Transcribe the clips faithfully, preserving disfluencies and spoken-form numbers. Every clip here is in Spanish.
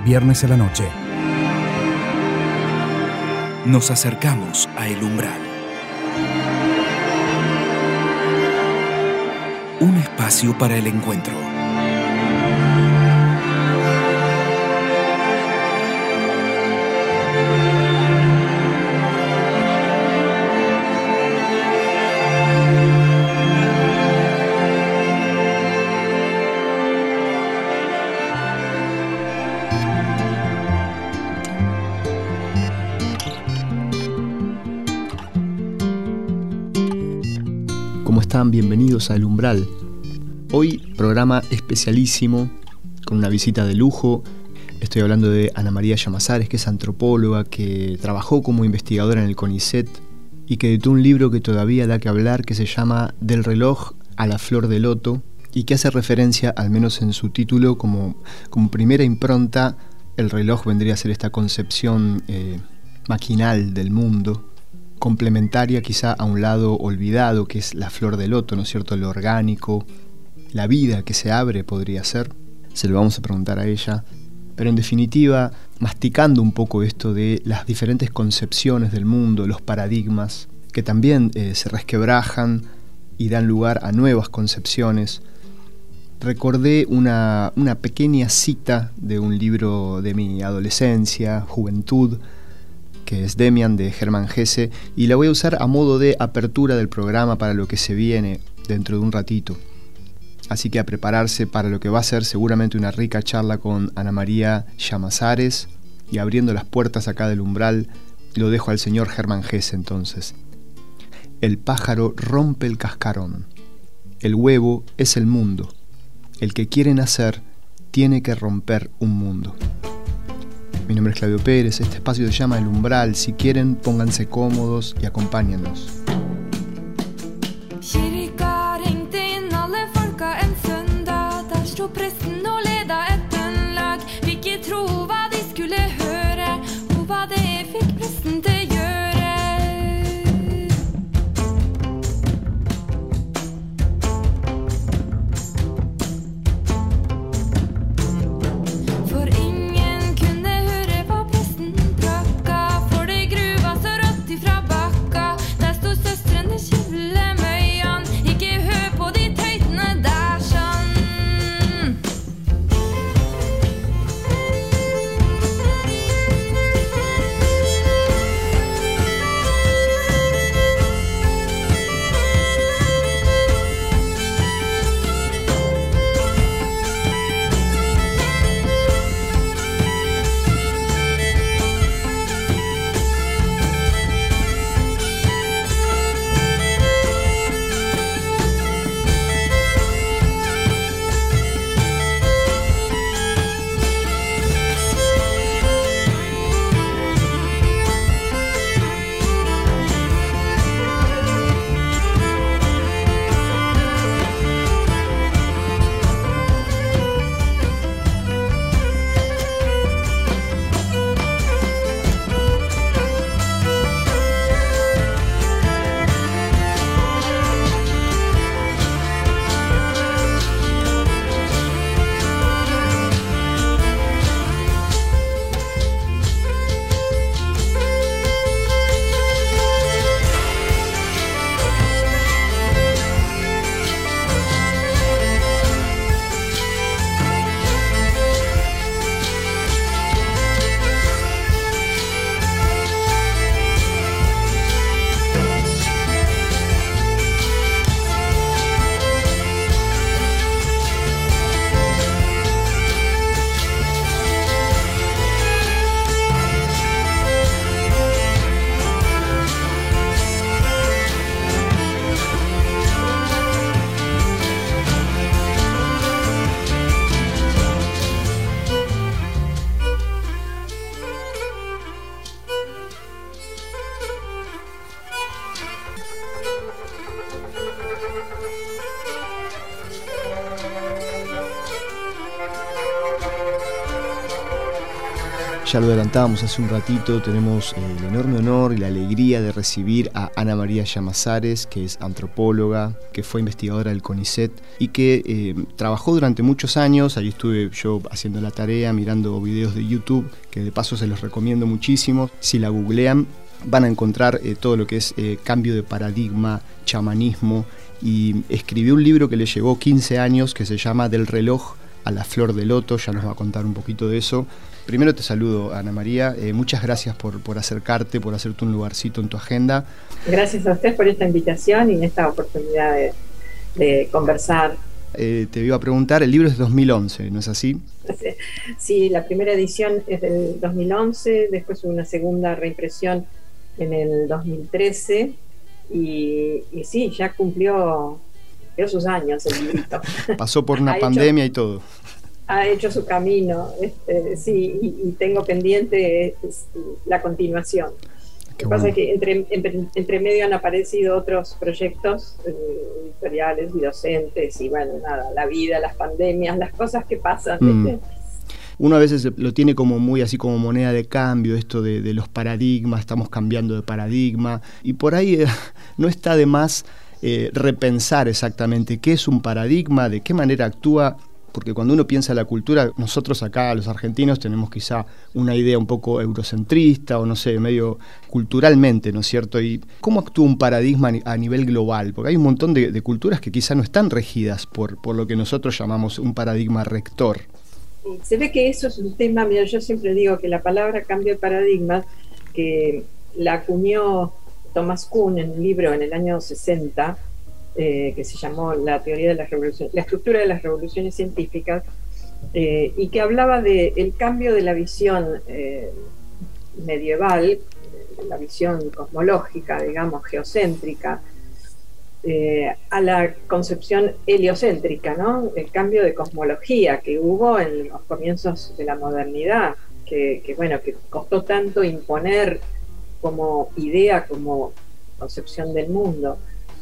viernes a la noche. Nos acercamos a El Umbral. Un espacio para el encuentro. ¿Cómo están? Bienvenidos a El Umbral. Hoy programa especialísimo con una visita de lujo. Estoy hablando de Ana María Llamazares, que es antropóloga, que trabajó como investigadora en el CONICET y que editó un libro que todavía da que hablar, que se llama Del reloj a la flor de loto, y que hace referencia, al menos en su título, como, como primera impronta. El reloj vendría a ser esta concepción eh, maquinal del mundo, complementaria quizá a un lado olvidado, que es la flor de loto, ¿no es cierto? Lo orgánico, la vida que se abre, podría ser. Se lo vamos a preguntar a ella. Pero en definitiva, masticando un poco esto de las diferentes concepciones del mundo, los paradigmas, que también eh, se resquebrajan y dan lugar a nuevas concepciones, recordé una, una pequeña cita de un libro de mi adolescencia, juventud, que es Demian, de Hermann Hesse, y la voy a usar a modo de apertura del programa para lo que se viene dentro de un ratito. Así que a prepararse para lo que va a ser seguramente una rica charla con Ana María Llamazares, y abriendo las puertas acá del umbral, lo dejo al señor Hermann Hesse entonces. El pájaro rompe el cascarón. El huevo es el mundo. El que quiere nacer tiene que romper un mundo. Mi nombre es Claudio Pérez, este espacio se llama El Umbral. Si quieren, pónganse cómodos y acompáñennos. Fra bakka, for det gruva så rått ifra bakka. Der stod Ya lo adelantábamos hace un ratito, tenemos el enorme honor y la alegría de recibir a Ana María Llamazares, que es antropóloga, que fue investigadora del CONICET y que eh, trabajó durante muchos años. Ahí estuve yo haciendo la tarea, mirando videos de YouTube, que de paso se los recomiendo muchísimo. Si la googlean, van a encontrar eh, todo lo que es eh, cambio de paradigma, chamanismo, y escribió un libro que le llevó quince años que se llama Del reloj a la flor de loto. Ya nos va a contar un poquito de eso. Primero te saludo, Ana María, eh, muchas gracias por, por acercarte, por hacerte un lugarcito en tu agenda. Gracias a usted por esta invitación y esta oportunidad de, de conversar. Eh, te iba a preguntar, el libro es de dos mil once, ¿no es así? Sí, la primera edición es del dos mil once, después hubo una segunda reimpresión en el dos mil trece y, y sí, ya cumplió, cumplió sus años el librito. Pasó por una pandemia hecho, y todo. Ha hecho su camino, este, sí, y, y tengo pendiente es, la continuación. Lo que pasa es que entre, entre, entre medio han aparecido otros proyectos eh, editoriales y docentes, y bueno, nada, la vida, las pandemias, las cosas que pasan. Mm. Uno a veces lo tiene como muy así como moneda de cambio, esto de, de los paradigmas, estamos cambiando de paradigma, y por ahí eh, no está de más eh, repensar exactamente qué es un paradigma, de qué manera actúa. Porque cuando uno piensa en la cultura, nosotros acá, los argentinos, tenemos quizá una idea un poco eurocentrista o no sé, medio culturalmente, ¿no es cierto? ¿Y cómo actúa un paradigma a nivel global? Porque hay un montón de, de culturas que quizá no están regidas por, por lo que nosotros llamamos un paradigma rector. Se ve que eso es un tema, mira, yo siempre digo que la palabra cambio de paradigma, que la acuñó Thomas Kuhn en un libro en el año sesenta, Eh, que se llamó la teoría de las revoluciones, la estructura de las revoluciones científicas, eh, y que hablaba del cambio de la visión eh, medieval, la visión cosmológica, digamos, geocéntrica, eh, a la concepción heliocéntrica, ¿no? El cambio de cosmología que hubo en los comienzos de la modernidad, que, que bueno, que costó tanto imponer como idea, como concepción del mundo.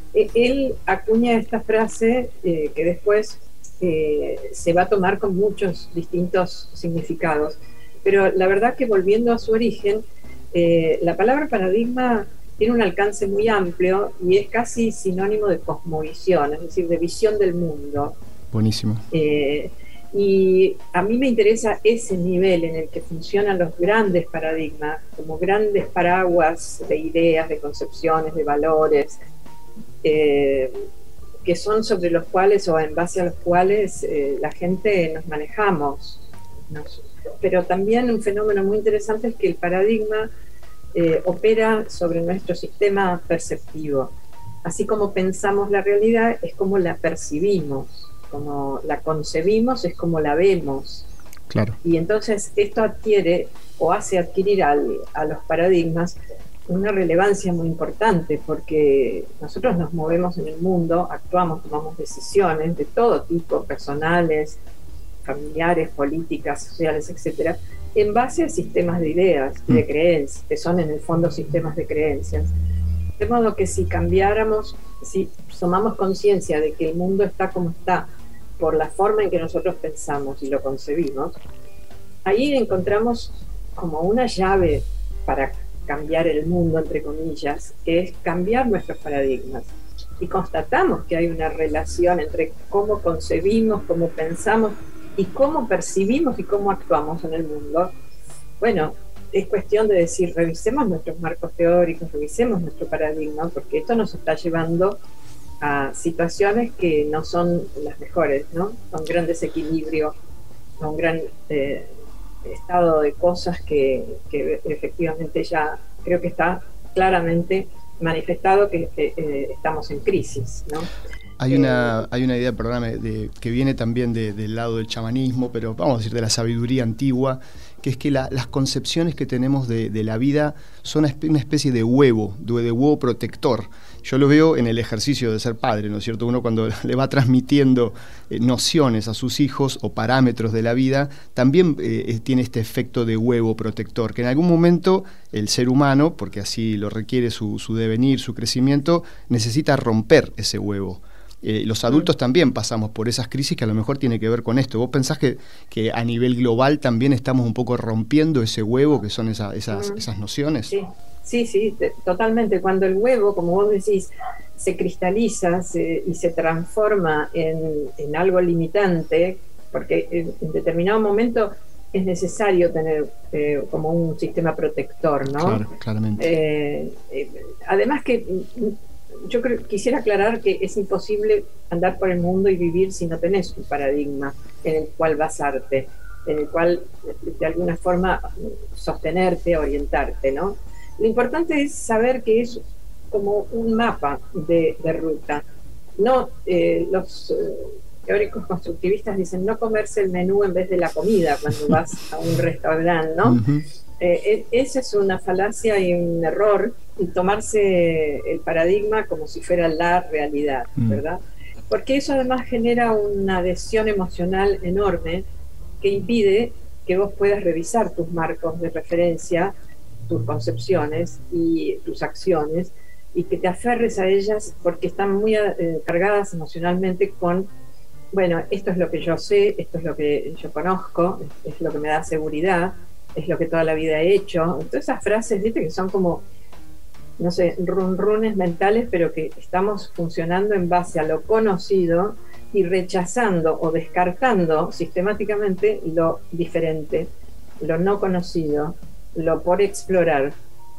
Él acuña esta frase eh, que después eh, se va a tomar con muchos distintos significados, pero la verdad que volviendo a su origen, eh, la palabra paradigma tiene un alcance muy amplio y es casi sinónimo de cosmovisión, es decir, de visión del mundo. Buenísimo. Eh, y a mí me interesa ese nivel en el que funcionan los grandes paradigmas, como grandes paraguas de ideas, de concepciones, de valores, Eh, que son sobre los cuales o en base a los cuales eh, la gente nos manejamos. Nos, pero también un fenómeno muy interesante es que el paradigma eh, opera sobre nuestro sistema perceptivo. Así como pensamos la realidad, es como la percibimos, como la concebimos, es como la vemos. Claro. Y entonces esto adquiere o hace adquirir al, a los paradigmas una relevancia muy importante, porque nosotros nos movemos en el mundo, actuamos, tomamos decisiones de todo tipo, personales, familiares, políticas, sociales, etcétera, en base a sistemas de ideas y de creencias, que son en el fondo sistemas de creencias. De modo que si cambiáramos, si tomamos conciencia de que el mundo está como está por la forma en que nosotros pensamos y lo concebimos, ahí encontramos como una llave para cambiar el mundo, entre comillas, que es cambiar nuestros paradigmas. Y constatamos que hay una relación entre cómo concebimos, cómo pensamos y cómo percibimos y cómo actuamos en el mundo. Bueno, es cuestión de decir, revisemos nuestros marcos teóricos, revisemos nuestro paradigma, porque esto nos está llevando a situaciones que no son las mejores, ¿no? A un gran desequilibrio, a un gran eh, estado de cosas que, que efectivamente ya creo que está claramente manifestado que eh, eh, estamos en crisis, ¿no? Hay una, hay una idea, perdóname, de, que viene también de, del lado del chamanismo, pero vamos a decir de la sabiduría antigua, que es que la, las concepciones que tenemos de, de la vida son una especie de huevo, de, de huevo protector. Yo lo veo en el ejercicio de ser padre, ¿no es cierto? Uno cuando le va transmitiendo eh, nociones a sus hijos o parámetros de la vida, también eh, tiene este efecto de huevo protector, que en algún momento el ser humano, porque así lo requiere su, su devenir, su crecimiento, necesita romper ese huevo. Eh, los adultos también pasamos por esas crisis que a lo mejor tiene que ver con esto. ¿Vos pensás que, que a nivel global también estamos un poco rompiendo ese huevo que son esa, esas, esas nociones? Sí, sí, sí, totalmente. Cuando el huevo, como vos decís, se cristaliza se, y se transforma en, en algo limitante, porque en, en determinado momento es necesario tener eh, como un sistema protector, ¿no? Claro, claramente. Eh, eh, además que yo creo, quisiera aclarar que es imposible andar por el mundo y vivir si no tenés un paradigma en el cual basarte, en el cual de alguna forma sostenerte, orientarte, ¿no? Lo importante es saber que es como un mapa de, de ruta. No, eh, los eh, teóricos constructivistas dicen no comerse el menú en vez de la comida cuando vas a un restaurante, ¿no? Uh-huh. Eh, esa es una falacia y un error, y tomarse el paradigma como si fuera la realidad, ¿verdad? Porque eso además genera una adhesión emocional enorme que impide que vos puedas revisar tus marcos de referencia, tus concepciones y tus acciones, y que te aferres a ellas porque están muy eh, cargadas emocionalmente con, bueno, esto es lo que yo sé, esto es lo que yo conozco, es, es lo que me da seguridad, es lo que toda la vida he hecho. Entonces esas frases, viste, que son como, no sé, runrunes mentales, pero que estamos funcionando en base a lo conocido y rechazando o descartando sistemáticamente lo diferente, lo no conocido, lo por explorar.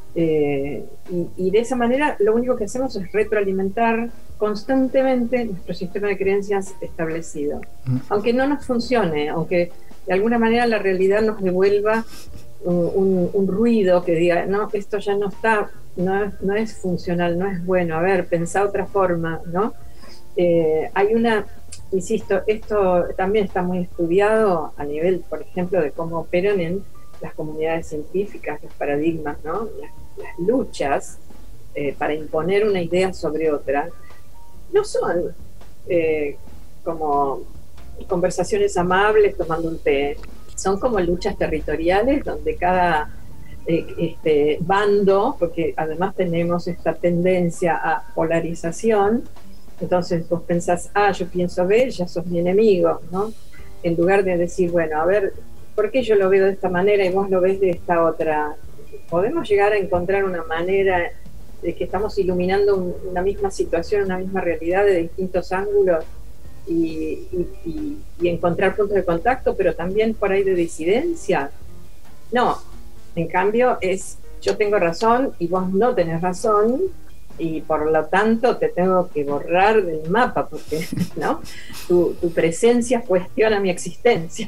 Eh, y, y de esa manera lo único que hacemos es retroalimentar constantemente nuestro sistema de creencias establecido. Aunque no nos funcione, aunque de alguna manera la realidad nos devuelva un, un, un ruido que diga, no, esto ya no está, no es, no es funcional, no es bueno, a ver, pensá otra forma, ¿no? Eh, hay una, insisto, esto también está muy estudiado a nivel, por ejemplo, de cómo operan en las comunidades científicas, los paradigmas, ¿no? Las, las luchas eh, para imponer una idea sobre otra, no son eh, como conversaciones amables tomando un té, son como luchas territoriales donde cada eh, este, bando, porque además tenemos esta tendencia a polarización, entonces vos pensás A, yo pienso B, ya sos mi enemigo, ¿no? En lugar de decir, bueno, a ver, ¿por qué yo lo veo de esta manera y vos lo ves de esta otra? Podemos llegar a encontrar una manera de que estamos iluminando un, una misma situación, una misma realidad de distintos ángulos y, y, y, y encontrar puntos de contacto, pero también por ahí de disidencia. No, en cambio es yo tengo razón y vos no tenés razón, y por lo tanto te tengo que borrar del mapa porque ¿no? tu, tu presencia cuestiona mi existencia.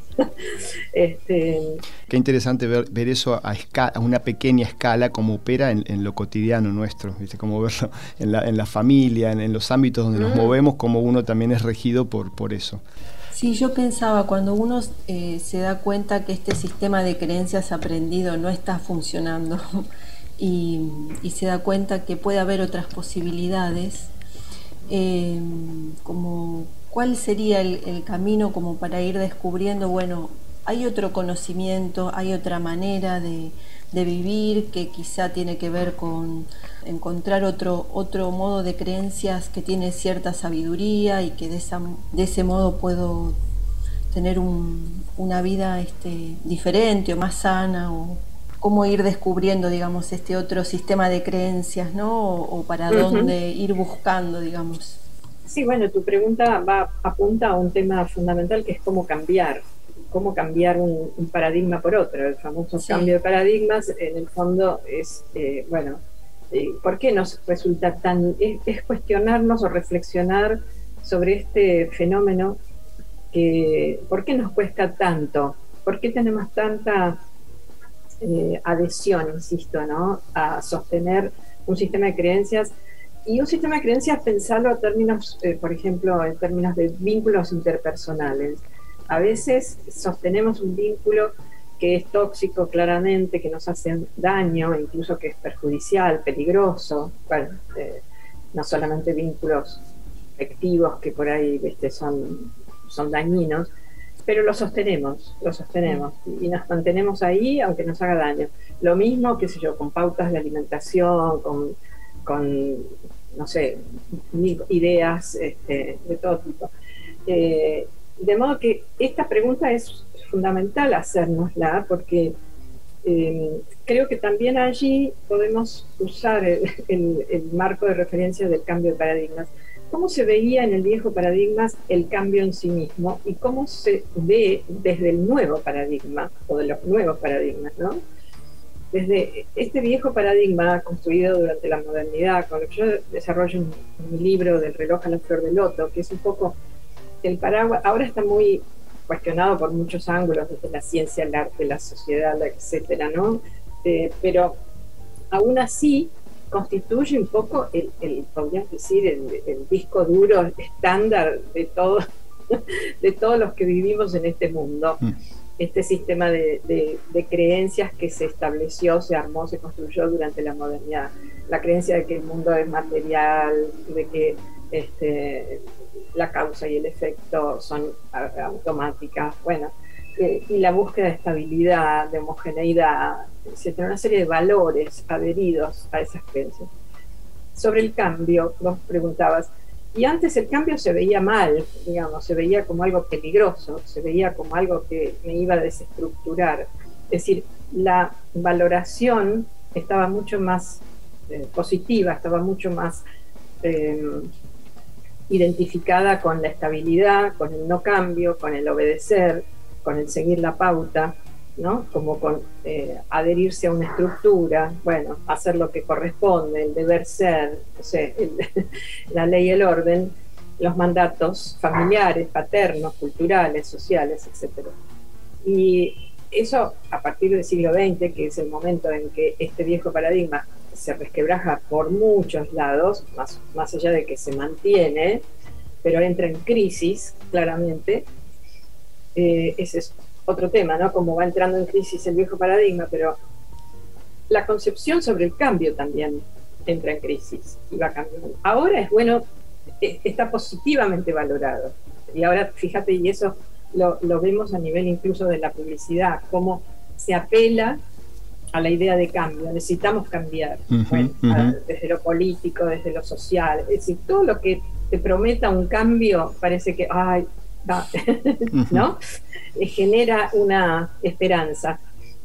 este... Qué interesante ver, ver eso a, escala, a una pequeña escala, como opera en, en lo cotidiano nuestro, ¿viste? Como verlo en la, en la familia, en, en los ámbitos donde mm. nos movemos, como uno también es regido por, por eso. Sí, yo pensaba, cuando uno eh, se da cuenta que este sistema de creencias aprendido no está funcionando, Y, y se da cuenta que puede haber otras posibilidades, eh, como cuál sería el, el camino como para ir descubriendo, bueno, hay otro conocimiento, hay otra manera de, de vivir que quizá tiene que ver con encontrar otro, otro modo de creencias que tiene cierta sabiduría y que de, esa, de ese modo puedo tener un, una vida este, diferente o más sana, o cómo ir descubriendo, digamos, este otro sistema de creencias, ¿no? O, o para uh-huh. dónde ir buscando, digamos. Sí, bueno, tu pregunta va apunta a un tema fundamental que es cómo cambiar, cómo cambiar un, un paradigma por otro. El famoso sí. cambio de paradigmas, en el fondo es, eh, bueno, eh, ¿por qué nos resulta tan... Es, es cuestionarnos o reflexionar sobre este fenómeno que, ¿por qué nos cuesta tanto? ¿Por qué tenemos tanta... Eh, adhesión, insisto, ¿no? A sostener un sistema de creencias, y un sistema de creencias pensarlo a términos, eh, por ejemplo, en términos de vínculos interpersonales. A veces sostenemos un vínculo que es tóxico claramente, que nos hace daño, incluso que es perjudicial, peligroso. Bueno, eh, no solamente vínculos afectivos que por ahí ¿viste? son, son dañinos, pero lo sostenemos, lo sostenemos y nos mantenemos ahí aunque nos haga daño. Lo mismo, qué sé yo, con pautas de alimentación, con, con no sé, ideas este, de todo tipo. Eh, de modo que esta pregunta es fundamental hacérnosla, porque eh, creo que también allí podemos usar el, el, el marco de referencia del cambio de paradigmas. ¿Cómo se veía en el viejo paradigma el cambio en sí mismo y cómo se ve desde el nuevo paradigma o de los nuevos paradigmas, ¿no? Desde este viejo paradigma construido durante la modernidad, con lo que yo desarrollo en mi libro del reloj a la flor de loto, que es un poco el paraguas, ahora está muy cuestionado por muchos ángulos, desde la ciencia, el arte, la sociedad, etcétera, ¿no? Eh, pero aún así constituye un poco el, el podríamos decir, el, el disco duro estándar de todo, de todos los que vivimos en este mundo. Mm. Este sistema de, de, de creencias que se estableció, se armó, se construyó durante la modernidad. La creencia de que el mundo es material, de que este, la causa y el efecto son automáticas, bueno, eh, y la búsqueda de estabilidad, de homogeneidad, etcétera, una serie de valores adheridos a esas creencias. Sobre el cambio, vos preguntabas, y antes el cambio se veía mal, digamos, se veía como algo peligroso, se veía como algo que me iba a desestructurar. Es decir, la valoración estaba mucho más eh, positiva, estaba mucho más eh, identificada con la estabilidad, con el no cambio, con el obedecer, con el seguir la pauta, ¿no? Como con eh, adherirse a una estructura, bueno, hacer lo que corresponde, el deber ser, no sé, el, la ley y el orden, los mandatos familiares, paternos, culturales, sociales, etcétera. Y eso a partir del siglo veinte, que es el momento en que este viejo paradigma se resquebraja por muchos lados, más, más allá de que se mantiene, pero entra en crisis, claramente. Eh, ese es otro tema, ¿no? Como va entrando en crisis el viejo paradigma, pero la concepción sobre el cambio también entra en crisis y va cambiando. Ahora es bueno, está positivamente valorado. Y ahora, fíjate, y eso lo, lo vemos a nivel incluso de la publicidad, cómo se apela a la idea de cambio. Necesitamos cambiar, uh-huh, bueno, uh-huh. a, desde lo político, desde lo social. Es decir, todo lo que te prometa un cambio parece que, ay, va, ¿no? Uh-huh. Genera una esperanza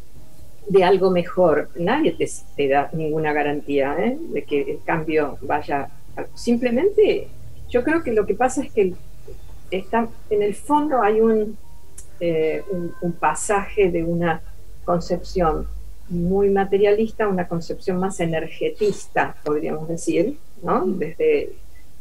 de algo mejor. Nadie te, te da ninguna garantía, ¿eh? De que el cambio vaya. Simplemente, yo creo que lo que pasa es que está, en el fondo hay un, eh, un, un pasaje de una concepción muy materialista a una concepción más energetista, podríamos decir, ¿no? Desde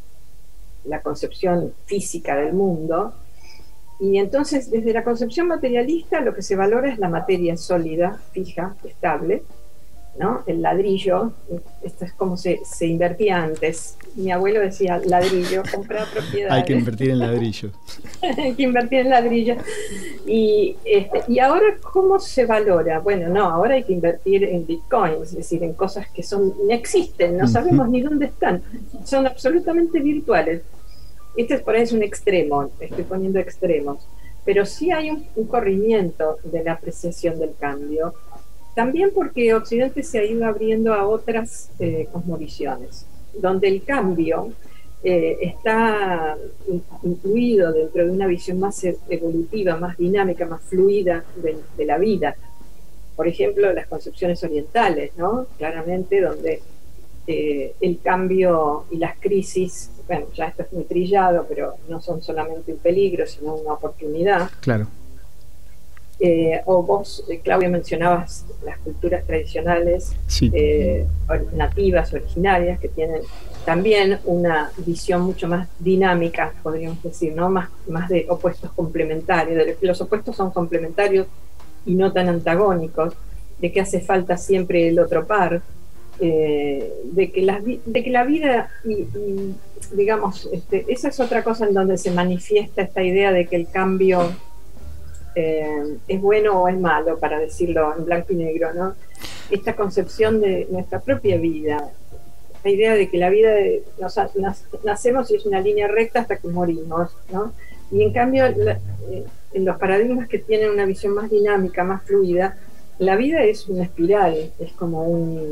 la concepción física del mundo. Y entonces, desde la concepción materialista, lo que se valora es la materia sólida, fija, estable, ¿no? El ladrillo, esto es como se, se invertía antes. Mi abuelo decía ladrillo, comprar propiedades. Hay que invertir en ladrillo. Hay que invertir en ladrillo. Y, este, y ahora, ¿cómo se valora? Bueno, no, ahora hay que invertir en bitcoins, es decir, en cosas que son, no existen, no sabemos uh-huh. ni dónde están, son absolutamente virtuales. Este es por ahí es un extremo, estoy poniendo extremos, pero sí hay un, un corrimiento de la apreciación del cambio, también porque Occidente se ha ido abriendo a otras eh, cosmovisiones, donde el cambio eh, está incluido dentro de una visión más evolutiva, más dinámica, más fluida de, de la vida. Por ejemplo, las concepciones orientales, ¿no? Claramente, donde eh, el cambio y las crisis, bueno, ya esto es muy trillado, pero no son solamente un peligro, sino una oportunidad. Claro. Eh, o vos, Claudia, mencionabas las culturas tradicionales, sí. eh, nativas, originarias, que tienen también una visión mucho más dinámica, podríamos decir, ¿no? Más, más de opuestos complementarios. Los opuestos son complementarios y no tan antagónicos, de que hace falta siempre el otro par, eh, de, que la, de que la vida, y, y, digamos, este, esa es otra cosa en donde se manifiesta esta idea de que el cambio eh, es bueno o es malo, para decirlo en blanco y negro, ¿no? Esta concepción de nuestra propia vida, la idea de que la vida, de, nos, nas, nacemos y es una línea recta hasta que morimos, ¿no? Y en cambio, la, eh, en los paradigmas que tienen una visión más dinámica, más fluida, la vida es una espiral, es como un,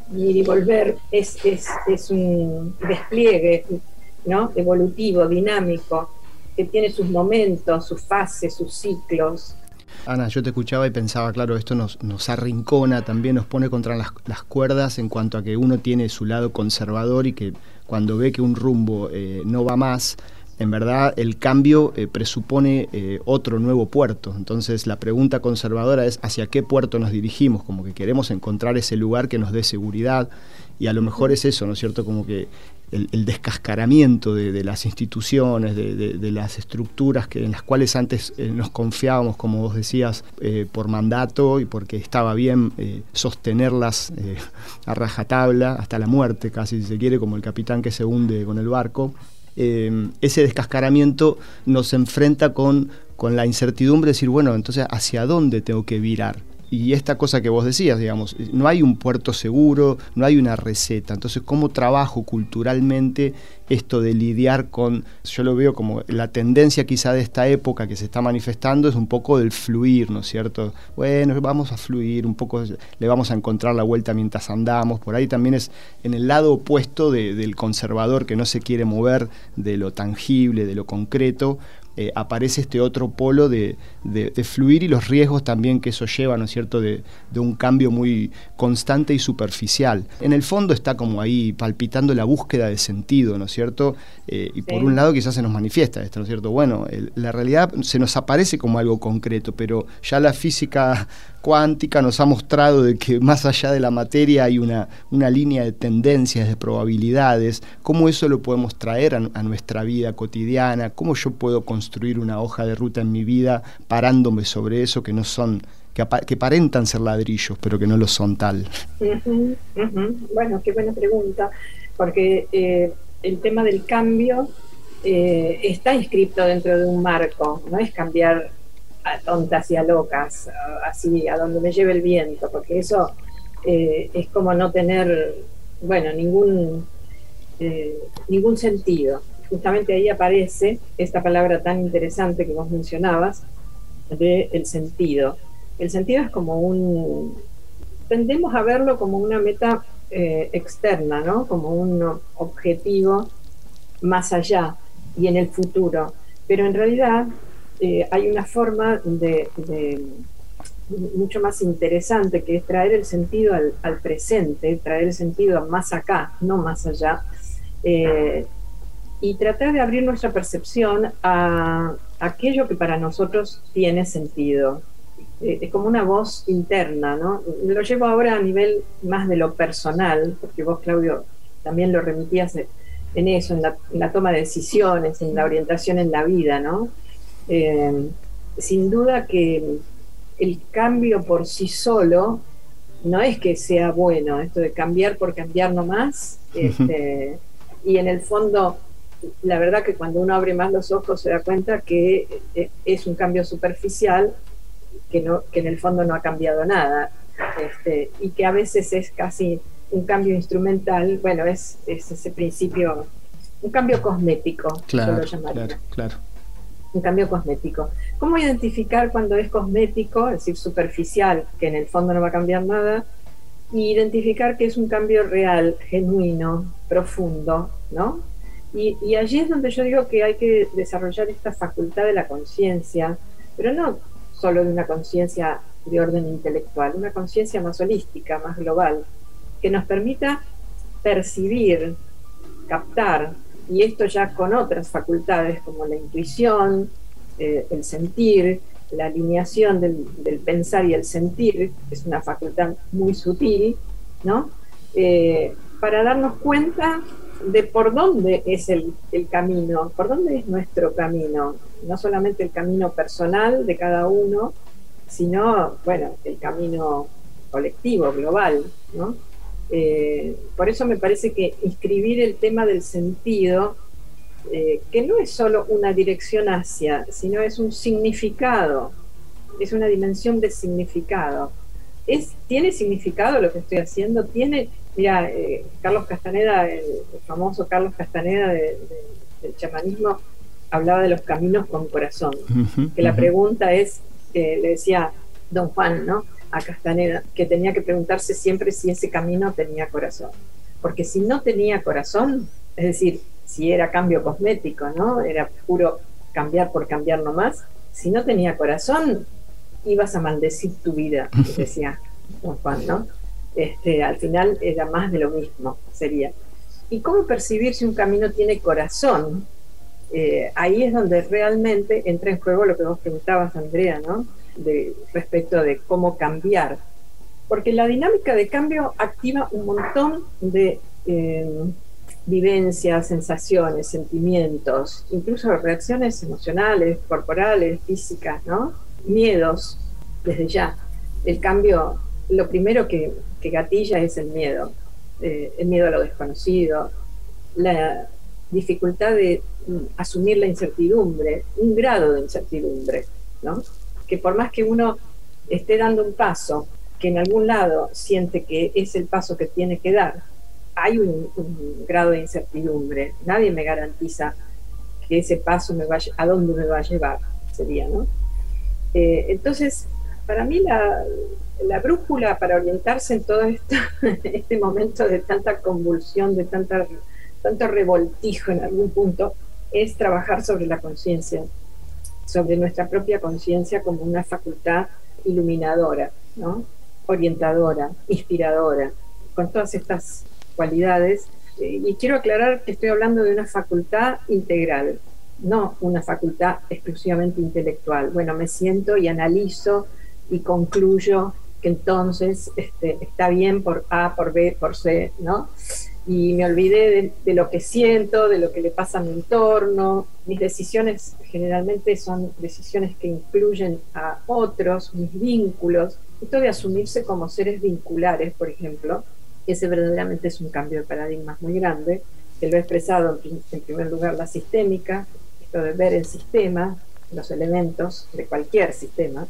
ir y volver es, es, es un despliegue, ¿no?, evolutivo, dinámico, que tiene sus momentos, sus fases, sus ciclos. Ana, yo te escuchaba y pensaba, claro, esto nos, nos arrincona, también nos pone contra las, las cuerdas en cuanto a que uno tiene su lado conservador y que cuando ve que un rumbo eh, no va más, en verdad el cambio eh, presupone eh, otro nuevo puerto. Entonces la pregunta conservadora es hacia qué puerto nos dirigimos, como que queremos encontrar ese lugar que nos dé seguridad, y a lo mejor es eso, ¿no es cierto?, como que el, el descascaramiento de, de las instituciones, de, de, de las estructuras que, en las cuales antes eh, nos confiábamos, como vos decías, eh, por mandato y porque estaba bien eh, sostenerlas eh, a rajatabla hasta la muerte, casi si se quiere, como el capitán que se hunde con el barco. Eh, ese descascaramiento nos enfrenta con, con la incertidumbre de decir, bueno, entonces, ¿hacia dónde tengo que virar? Y esta cosa que vos decías, digamos, no hay un puerto seguro, no hay una receta. Entonces, ¿cómo trabajo culturalmente esto de lidiar con, yo lo veo como la tendencia quizá de esta época que se está manifestando, es un poco del fluir, ¿no es cierto? Bueno, vamos a fluir, un poco le vamos a encontrar la vuelta mientras andamos. Por ahí también es en el lado opuesto de, del conservador que no se quiere mover de lo tangible, de lo concreto. Eh, aparece este otro polo de, de, de fluir y los riesgos también que eso lleva, ¿no es cierto?, de, de un cambio muy constante y superficial. En el fondo está como ahí palpitando la búsqueda de sentido, ¿no es cierto? Eh, y por sí. Un lado quizás se nos manifiesta esto, ¿no es cierto? Bueno, el, la realidad se nos aparece como algo concreto, pero ya la física cuántica nos ha mostrado de que más allá de la materia hay una, una línea de tendencias, de probabilidades. ¿Cómo eso lo podemos traer a, a nuestra vida cotidiana? ¿Cómo yo puedo construir una hoja de ruta en mi vida parándome sobre eso que no son, que, que aparentan ser ladrillos, pero que no lo son tal? Uh-huh, uh-huh. Bueno, qué buena pregunta, porque eh, el tema del cambio eh, está inscrito dentro de un marco, no es cambiar a tontas y a locas, así a donde me lleve el viento, porque eso eh, es como no tener, bueno, ningún eh, ningún sentido. Justamente ahí aparece esta palabra tan interesante que vos mencionabas, de el sentido. El sentido es como un, tendemos a verlo como una meta eh, externa, ¿no?, como un objetivo más allá y en el futuro, pero en realidad Eh, hay una forma de, de mucho más interesante, que es traer el sentido al, al presente, traer el sentido más acá, no más allá, eh, y tratar de abrir nuestra percepción a, a aquello que para nosotros tiene sentido. Eh, es como una voz interna, ¿no? Lo llevo ahora a nivel más de lo personal, porque vos, Claudio, también lo remitías en eso, en la, en la toma de decisiones, en la orientación en la vida, ¿no? Eh, sin duda que el cambio por sí solo no es que sea bueno, esto de cambiar por cambiar nomás, este, y en el fondo la verdad que cuando uno abre más los ojos se da cuenta que es un cambio superficial, que, no, que en el fondo no ha cambiado nada, este, y que a veces es casi un cambio instrumental. Bueno, es, es ese principio, un cambio cosmético, claro, yo lo llamaría. Claro, claro. Un cambio cosmético. ¿Cómo identificar cuando es cosmético, es decir, superficial, que en el fondo no va a cambiar nada, y identificar que es un cambio real, genuino, profundo, ¿no? Y, y allí es donde yo digo que hay que desarrollar esta facultad de la conciencia, pero no solo de una conciencia de orden intelectual, una conciencia más holística, más global, que nos permita percibir, captar, y esto ya con otras facultades como la intuición, eh, el sentir, la alineación del, del pensar y el sentir, que es una facultad muy sutil, ¿no? Eh, para darnos cuenta de por dónde es el, el camino, por dónde es nuestro camino, no solamente el camino personal de cada uno, sino, bueno, el camino colectivo, global, ¿no? Eh, por eso me parece que inscribir el tema del sentido, eh, que no es solo una dirección hacia, sino es un significado, es una dimensión de significado. Es, ¿Tiene significado lo que estoy haciendo? Tiene, mira, eh, Carlos Castaneda, el, el famoso Carlos Castaneda de, de, del chamanismo, hablaba de los caminos con corazón, uh-huh, que la uh-huh. pregunta es, eh, le decía Don Juan, ¿no? a Castaneda que tenía que preguntarse siempre si ese camino tenía corazón. Porque si no tenía corazón, es decir, si era cambio cosmético, ¿no? Era puro cambiar por cambiar nomás. Si no tenía corazón, ibas a maldecir tu vida, decía Don Juan, ¿no? Este, al final era más de lo mismo, sería. ¿Y cómo percibir si un camino tiene corazón? Eh, ahí es donde realmente entra en juego lo que vos preguntabas, Andrea, ¿no? De, respecto de cómo cambiar. Porque la dinámica de cambio activa un montón de eh, vivencias, sensaciones, sentimientos, incluso reacciones emocionales, corporales, físicas, ¿no? Miedos, desde ya. El cambio, lo primero que, que gatilla es el miedo, eh, el miedo a lo desconocido, la dificultad de mm, asumir la incertidumbre, un grado de incertidumbre, ¿no? Que por más que uno esté dando un paso, que en algún lado siente que es el paso que tiene que dar, hay un, un grado de incertidumbre. Nadie me garantiza que ese paso me vaya, a dónde me va a llevar, sería, ¿no? Eh, entonces, para mí la, la brújula para orientarse en todo esto, este momento de tanta convulsión, de tanta, tanto revoltijo en algún punto, es trabajar sobre la conciencia, sobre nuestra propia conciencia como una facultad iluminadora, ¿no? Orientadora, inspiradora, con todas estas cualidades. Eh, y quiero aclarar que estoy hablando de una facultad integral, no una facultad exclusivamente intelectual. Bueno, me siento y analizo y concluyo que entonces este, está bien por A, por B, por C, ¿no? Y me olvidé de, de lo que siento, de lo que le pasa a mi entorno. Mis decisiones generalmente son decisiones que incluyen a otros, mis vínculos. Esto de asumirse como seres vinculares, por ejemplo, ese verdaderamente es un cambio de paradigmas muy grande, que lo he expresado en, en primer lugar la sistémica, esto de ver el sistema, los elementos de cualquier sistema,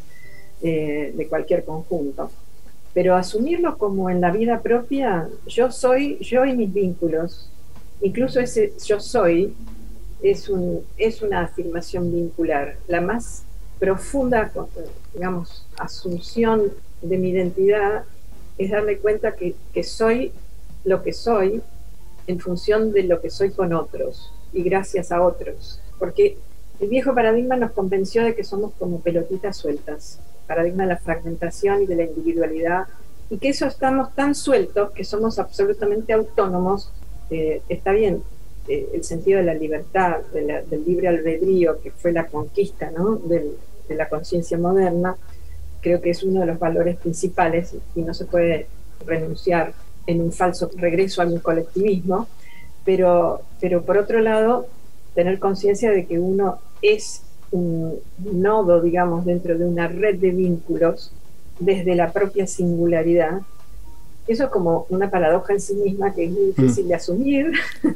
eh, de cualquier conjunto. Pero asumirlo como en la vida propia, yo soy, yo y mis vínculos, incluso ese yo soy, es, un, es una afirmación vincular. La más profunda, digamos, asunción de mi identidad es darme cuenta que, que soy lo que soy en función de lo que soy con otros y gracias a otros. Porque el viejo paradigma nos convenció de que somos como pelotitas sueltas, paradigma de la fragmentación y de la individualidad, y que eso estamos tan sueltos que somos absolutamente autónomos. Eh, está bien, eh, el sentido de la libertad, de la, del libre albedrío, que fue la conquista, ¿no? Del, de la conciencia moderna, creo que es uno de los valores principales y no se puede renunciar en un falso regreso a un colectivismo, pero, pero por otro lado, tener conciencia de que uno es un nodo, digamos, dentro de una red de vínculos desde la propia singularidad. Eso es como una paradoja en sí misma que es muy difícil de asumir,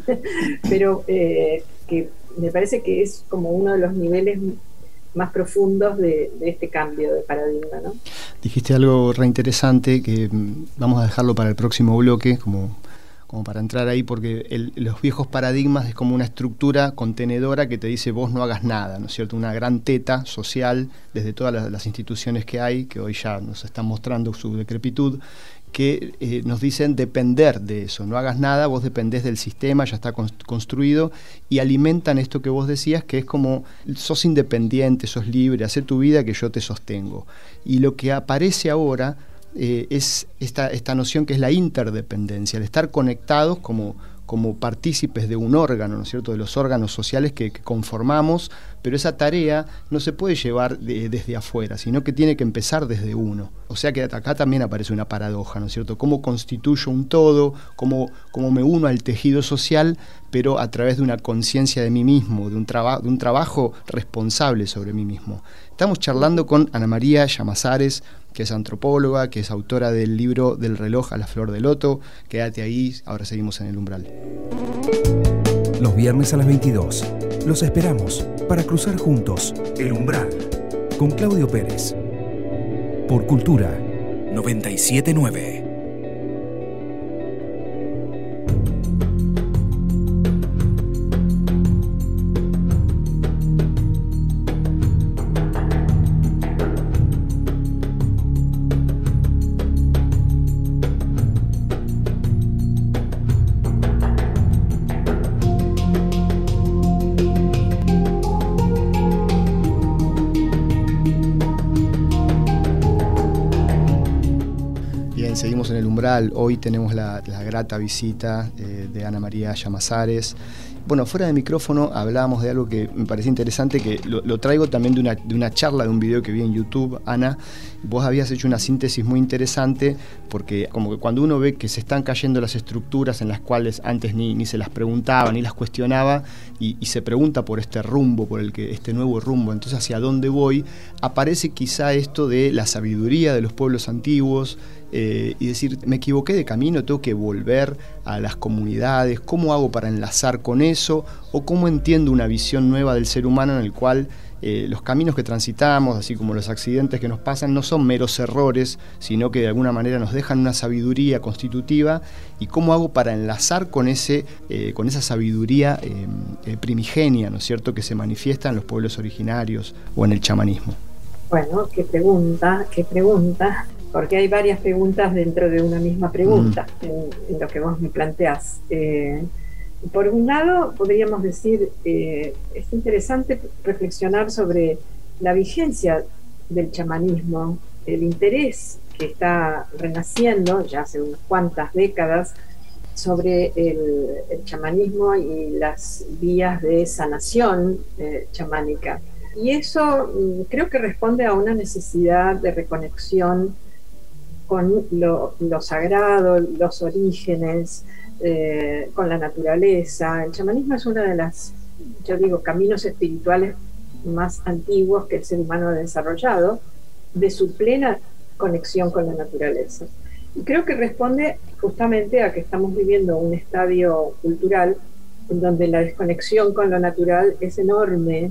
pero eh, que me parece que es como uno de los niveles más profundos de, de este cambio de paradigma, ¿no? Dijiste algo reinteresante que vamos a dejarlo para el próximo bloque, como, como para entrar ahí, porque el, los viejos paradigmas es como una estructura contenedora que te dice vos no hagas nada, ¿no es cierto? Una gran teta social desde todas las, las instituciones que hay, que hoy ya nos están mostrando su decrepitud, que eh, nos dicen depender de eso, no hagas nada, vos dependés del sistema, ya está construido, y alimentan esto que vos decías, que es como sos independiente, sos libre, hacé tu vida que yo te sostengo. Y lo que aparece ahora eh, es esta, esta noción que es la interdependencia, el estar conectados como, como partícipes de un órgano, ¿no es cierto?, de los órganos sociales que, que conformamos, pero esa tarea no se puede llevar de, desde afuera, sino que tiene que empezar desde uno. O sea que acá también aparece una paradoja, ¿no es cierto?, cómo constituyo un todo, cómo, cómo me uno al tejido social, pero a través de una conciencia de mí mismo, de un, traba, de un trabajo responsable sobre mí mismo. Estamos charlando con Ana María Llamazares, que es antropóloga, que es autora del libro Del reloj a la flor de loto. Quédate ahí, ahora seguimos en el umbral. Los viernes a las veintidós. Los esperamos para cruzar juntos el umbral con Claudio Pérez. Por Cultura noventa y siete punto nueve. seguimos en el umbral. Hoy tenemos la, la grata visita eh, de Ana María Llamazares. Bueno, fuera de micrófono hablábamos de algo que me parecía interesante, que lo, lo traigo también de una, de una charla, de un video que vi en YouTube. Ana, vos habías hecho una síntesis muy interesante, porque como que cuando uno ve que se están cayendo las estructuras en las cuales antes ni, ni se las preguntaba, ni las cuestionaba, y, y se pregunta por este rumbo, por el que, este nuevo rumbo, entonces hacia dónde voy, aparece quizá esto de la sabiduría de los pueblos antiguos, Eh, y decir, me equivoqué de camino, tengo que volver a las comunidades, ¿cómo hago para enlazar con eso? ¿O cómo entiendo una visión nueva del ser humano en el cual eh, los caminos que transitamos, así como los accidentes que nos pasan, no son meros errores, sino que de alguna manera nos dejan una sabiduría constitutiva? ¿Y cómo hago para enlazar con, ese, eh, con esa sabiduría eh, eh, primigenia, ¿no es cierto?, que se manifiesta en los pueblos originarios o en el chamanismo. Bueno, qué pregunta, qué pregunta. Porque hay varias preguntas dentro de una misma pregunta, mm. en, en lo que vos me planteás. Eh, por un lado, podríamos decir, eh, es interesante reflexionar sobre la vigencia del chamanismo, el interés que está renaciendo ya hace unas cuantas décadas sobre el, el chamanismo y las vías de sanación eh, chamánica. Y eso mm, creo que responde a una necesidad de reconexión con lo, lo sagrado, los orígenes, eh, con la naturaleza. El chamanismo es uno de los, yo digo, caminos espirituales más antiguos que el ser humano ha desarrollado, de su plena conexión con la naturaleza. Y creo que responde justamente a que estamos viviendo un estadio cultural en donde la desconexión con lo natural es enorme,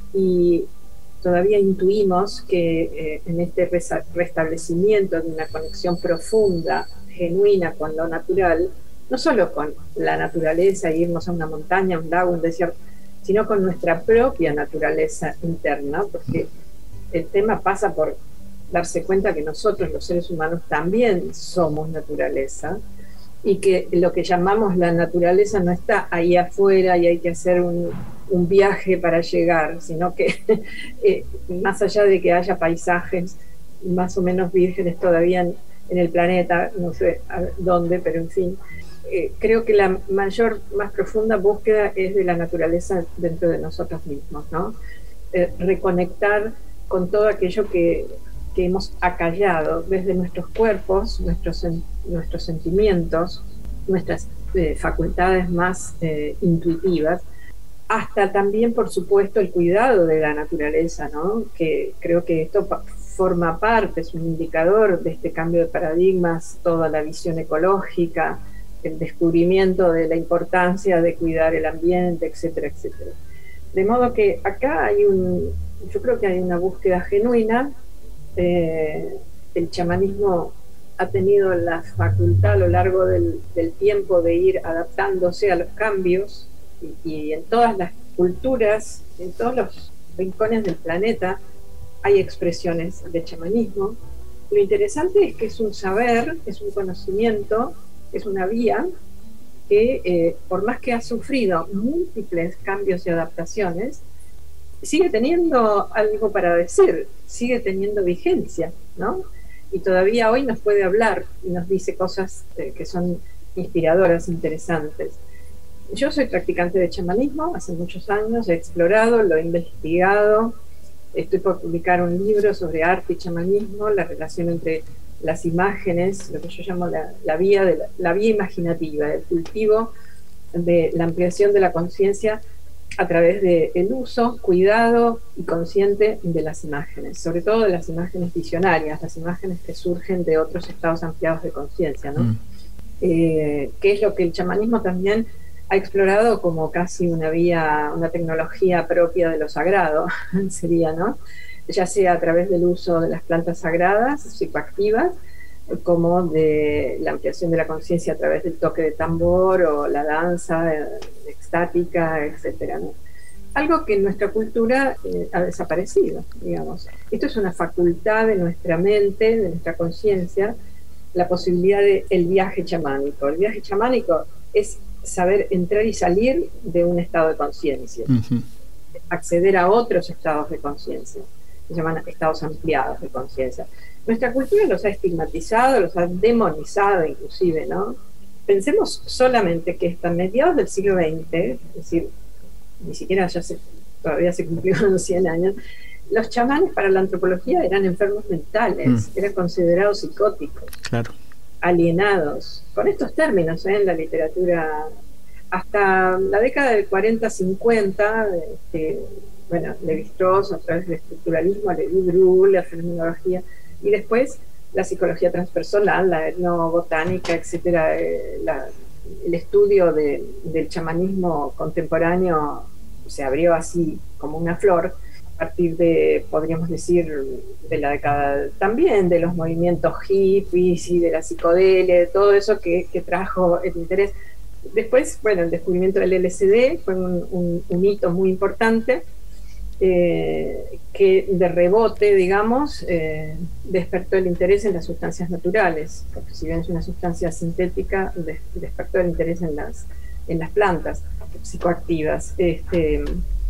y todavía intuimos que eh, en este resa- restablecimiento de una conexión profunda, genuina con lo natural, no solo con la naturaleza, irnos a una montaña, un lago, un desierto, sino con nuestra propia naturaleza interna, porque el tema pasa por darse cuenta que nosotros, los seres humanos, también somos naturaleza, y que lo que llamamos la naturaleza no está ahí afuera y hay que hacer un, un viaje para llegar, sino que eh, más allá de que haya paisajes más o menos vírgenes todavía en, en el planeta, no sé a dónde, pero en fin, eh, creo que la mayor, más profunda búsqueda es de la naturaleza dentro de nosotros mismos, ¿no? Eh, reconectar con todo aquello que que hemos acallado desde nuestros cuerpos, nuestros, nuestros sentimientos, nuestras eh, facultades más eh, intuitivas, hasta también, por supuesto, el cuidado de la naturaleza, ¿no? Que creo que esto pa- forma parte, es un indicador de este cambio de paradigmas, toda la visión ecológica, el descubrimiento de la importancia de cuidar el ambiente, etcétera, etcétera. De modo que acá hay un, yo creo que hay una búsqueda genuina. Eh, el chamanismo ha tenido la facultad a lo largo del, del tiempo de ir adaptándose a los cambios, y, y en todas las culturas, en todos los rincones del planeta hay expresiones de chamanismo. Lo interesante es que es un saber, es un conocimiento, es una vía que eh, por más que ha sufrido múltiples cambios y adaptaciones, sigue teniendo algo para decir, sigue teniendo vigencia, ¿no? Y todavía hoy nos puede hablar y nos dice cosas eh, que son inspiradoras, interesantes. Yo soy practicante de chamanismo hace muchos años, he explorado, lo he investigado, estoy por publicar un libro sobre arte y chamanismo, la relación entre las imágenes, lo que yo llamo la, la, vía, de la, la vía imaginativa, el cultivo de la ampliación de la conciencia a través del uso, cuidado y consciente de las imágenes, sobre todo de las imágenes visionarias, las imágenes que surgen de otros estados ampliados de conciencia, ¿no? Mm. Eh, que es lo que el chamanismo también ha explorado como casi una vía, una tecnología propia de lo sagrado, sería, ¿no? Ya sea a través del uso de las plantas sagradas, psicoactivas, como de la ampliación de la conciencia a través del toque de tambor o la danza eh, extática, etcétera, ¿no? Algo que en nuestra cultura eh, ha desaparecido, digamos. Esto es una facultad de nuestra mente, de nuestra conciencia, la posibilidad del viaje chamánico. El viaje chamánico es saber entrar y salir de un estado de conciencia, uh-huh. acceder a otros estados de conciencia. se llaman estados ampliados de conciencia. Nuestra cultura los ha estigmatizado, los ha demonizado inclusive, ¿no? Pensemos solamente que hasta mediados del siglo veinte, es decir, ni siquiera ya se, todavía se cumplieron los cien años, los chamanes para la antropología eran enfermos mentales, mm. eran considerados psicóticos, claro. alienados, con estos términos ¿eh? en la literatura. Hasta la década del cuarenta cincuenta, este, bueno, Lévi-Strauss a través del estructuralismo, Lévi-Brühl, la fenomenología, y después la psicología transpersonal, la etnobotánica, etcétera, eh, la, el estudio de, del chamanismo contemporáneo se abrió así como una flor a partir de, podríamos decir, de la década también de los movimientos hippies y de la psicodelia, de todo eso que, que trajo el interés. Después, bueno, el descubrimiento del L S D fue un, un, un hito muy importante eh, que de rebote, digamos, eh, despertó el interés en las sustancias naturales, porque si bien es una sustancia sintética, des, despertó el interés en las, en las plantas psicoactivas. Este,